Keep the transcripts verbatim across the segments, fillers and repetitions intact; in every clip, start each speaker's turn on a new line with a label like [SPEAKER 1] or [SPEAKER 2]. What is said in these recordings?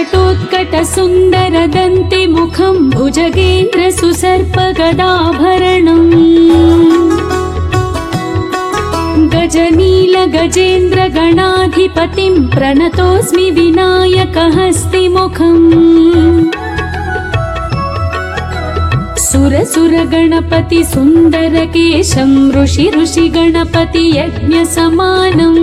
[SPEAKER 1] वटोत्कट सुन्दर दन्तिमुखं भुजगेन्द्र सुसर्पगदाभरणम् गजनील गजेन्द्र गणाधिपतिं प्रणतोऽस्मि विनायकहस्तिमुखम् सुरसुर गणपति सुन्दरकेशं ऋषि ऋषि गणपति यज्ञसमानम्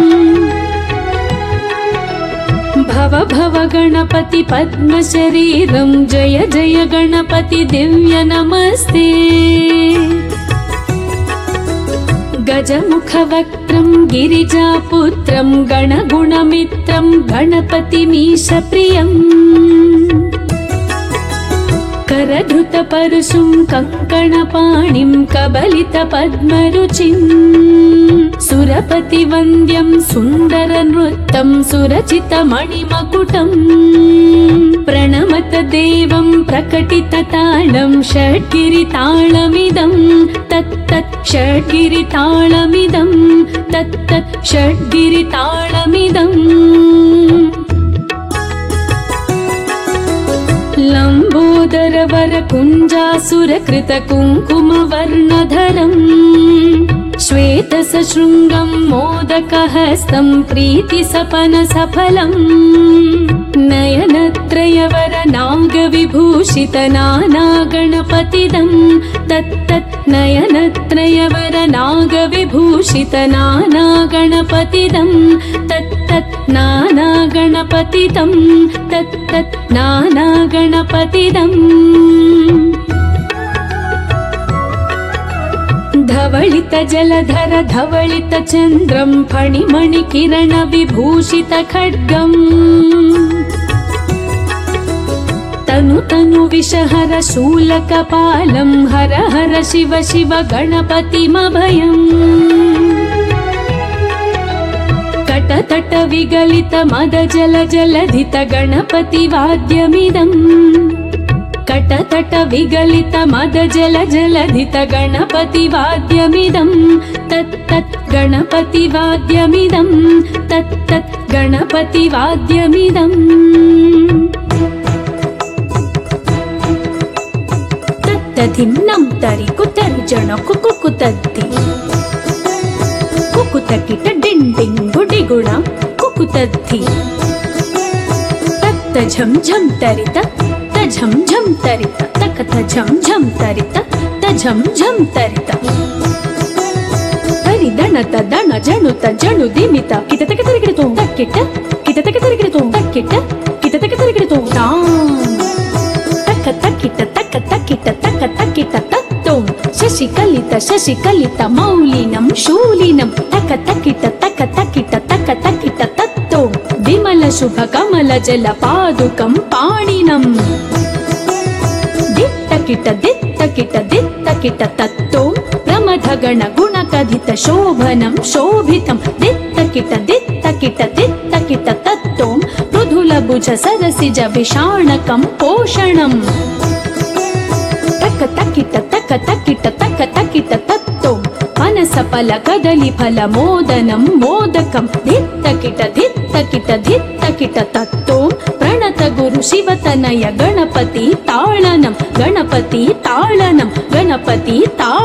[SPEAKER 1] भव भव गणपति पद्मशरीरं जय जय गणपति दिव्य नमस्ते गजमुखवक्त्रं गिरिजापुत्रं गणगुणमित्रं गणपतिमीशप्रियम् करधृतपरशुं कङ्कणपाणिं कबलितपद्मरुचिं सुरपतिवन्द्यं सुन्दरनृत्तं सुरचितमणिमकुटम् प्रणमत देवं प्रकटिततालं षड्गिरिताळमिदं तत्तत् षड्गिरिताळमिदं तत्तत् षड्गिरिताळमिदम् लम्बोदरवर कुञ्जासुरकृत कुङ्कुमवर्णधरम् श्वेतसशृङ्गं मोदकहस्तं प्रीतिसपनसफलम् नयनत्रयवर नागविभूषित नानागणपतिदं तत्तत् नयनत्रयवर नागविभूषित नानागणपतिदं तत्तत् नानागणपतिदं तत्तत् नानागणपतिदम् धवलित जलधर धवलित चन्द्रं फणिमणि किरण विभूषित खड्गम् तनु तनु विषहर शूलकपालं हर हर शिव शिव गणपतिमभयम् कटतट विगलित मद जल जलधित गणपति वाद्यमिदम् कटतट विगलित मद जल जलधित गणपति वाद्यमिदं तत्तत् गणपति वाद्यमिदं तत्तत् गणपति वाद्यमिदम् तत्तधिन्नं तरि कुतरि जन कुकुकुतद्दि कुकुतकिट डिण्डिं गुडिगुण कुकुतद्धि तत्त झं झं तरित झं झं तरित तकथ झं झं तरित तझं झं तरित तरि दणत दण जणुत जणु दिमित कित तक तरिगिरतो तक्किट कित तक तरिगिरतो तक्किट कित तक तरिगिरतो तां तक तक्किट तक तक्किट तक तक्किट तत्तों शशिकलित शशिकलित मौलिनं शूलिनं तक तक्किट तक तक्किट तक तक्किट तत्तों विमल शुभ कमल जल पादुकं पाणिनम् दित्तकिट दित्तकिट दित्तकिट तत्तों प्रमथ गण गुण कथित शोभनं शोभितं दित्तकिट दित्तकिट दित्तकिट तत्तों मृदुल भुज सरसिज विषाणकं पोषणम् तक तकिट तक तकिट तक तकिट तत्तों मनस फल कदली फल मोदनं मोदकं धित्तकिट धित्तकिट धित्तकिट तत्तों प्रणत गुरु शिवतनय गणपति ताळनं गणपति ताळनं गणपति ताळनं